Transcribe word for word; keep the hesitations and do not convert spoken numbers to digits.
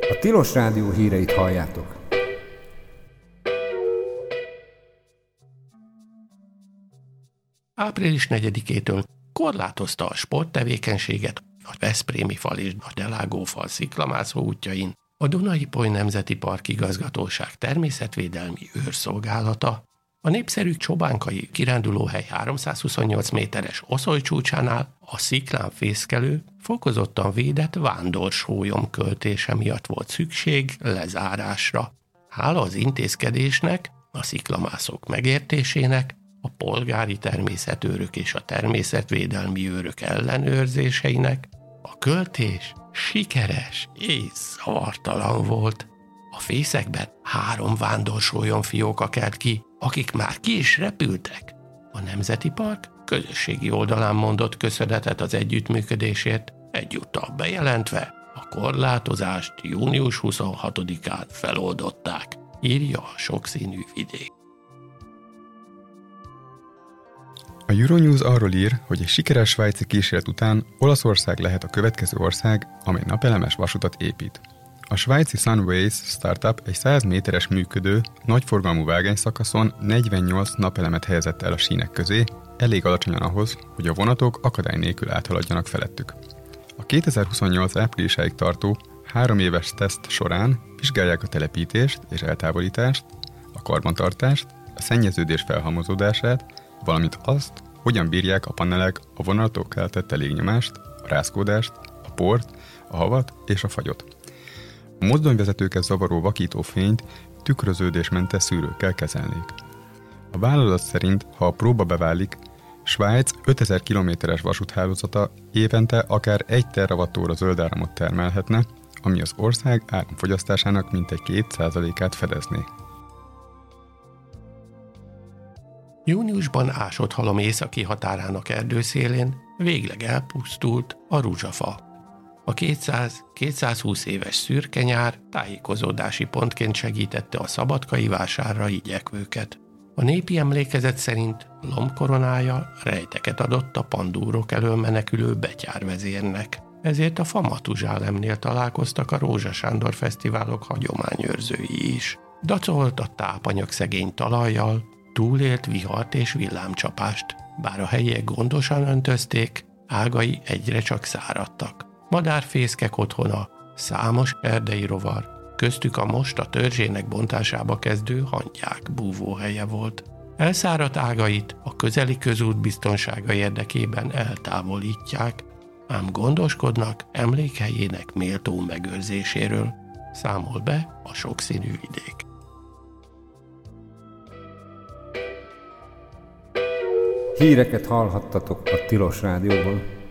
A Tilos Rádió híreit halljátok. április negyedikétől korlátozta a sporttevékenységet a Veszprémi fal és a Delágófal sziklamászó útjain a Duna-Ipoly Nemzeti Park Igazgatóság természetvédelmi őrszolgálata. A népszerű Csobánkai kirándulóhely háromszázhuszonnyolc méteres oszolycsúcsánál a sziklán fészkelő, fokozottan védett vándorsólyom költése miatt volt szükség lezárásra. Hála az intézkedésnek, a sziklamászók megértésének, a polgári természetőrök és a természetvédelmi őrök ellenőrzéseinek a költés sikeres és zavartalan volt. A fészekben három vándorsolyon fióka kelt ki, akik már ki is repültek. A Nemzeti Park közösségi oldalán mondott köszönetet az együttműködésért, egyúttal bejelentve a korlátozást június huszonhatodikán feloldották, írja a sokszínű vidék. A Euronews arról ír, hogy egy sikeres svájci kísérlet után Olaszország lehet a következő ország, amely napelemes vasutat épít. A svájci Sunways startup egy száz méteres működő, nagyforgalmú vágányszakaszon negyvennyolc napelemet helyezett el a sínek közé, elég alacsonyan ahhoz, hogy a vonatok akadály nélkül áthaladjanak felettük. A kétezer-huszonnyolc áprilisáig tartó három éves teszt során vizsgálják a telepítést és eltávolítást, a karbantartást, a szennyeződés felhalmozódását, valamint azt, hogyan bírják a panelek a vonatok keltett légnyomást, a rázkódást, a port, a havat és a fagyot. A mozdonyvezetőket zavaró vakító fényt tükröződésmentes szűrőkkel kezelnék. A vállalat szerint, ha a próba beválik, Svájc ötezer kilométeres vasúthálózata évente akár egy terawattóra zöldáramot termelhetne, ami az ország áramfogyasztásának mintegy két százalékát fedezné. Júniusban Ásott-halom északi határának erdőszélén végleg elpusztult a rúzsafa. A kétszáz-kétszázhúsz éves szürke nyár tájékozódási pontként segítette a szabadkai vásárra igyekvőket. A népi emlékezet szerint lombkoronája rejteket adott a pandúrok elől menekülő betyárvezérnek. Ezért a Famatuzsálemnél találkoztak a Rózsa Sándor fesztiválok hagyományőrzői is. Dacolt a tápanyag szegény talajjal, túlélt vihart és villámcsapást, bár a helyiek gondosan öntözték, ágai egyre csak száradtak. Madárfészkek otthona, számos erdei rovar, köztük a most a törzsének bontásába kezdő hangyák búvóhelye volt. Elszáradt ágait a közeli közút biztonsága érdekében eltávolítják, ám gondoskodnak emlékhelyének méltó megőrzéséről, számol be a sokszínű vidék. Híreket hallhattatok a Tilos Rádióban.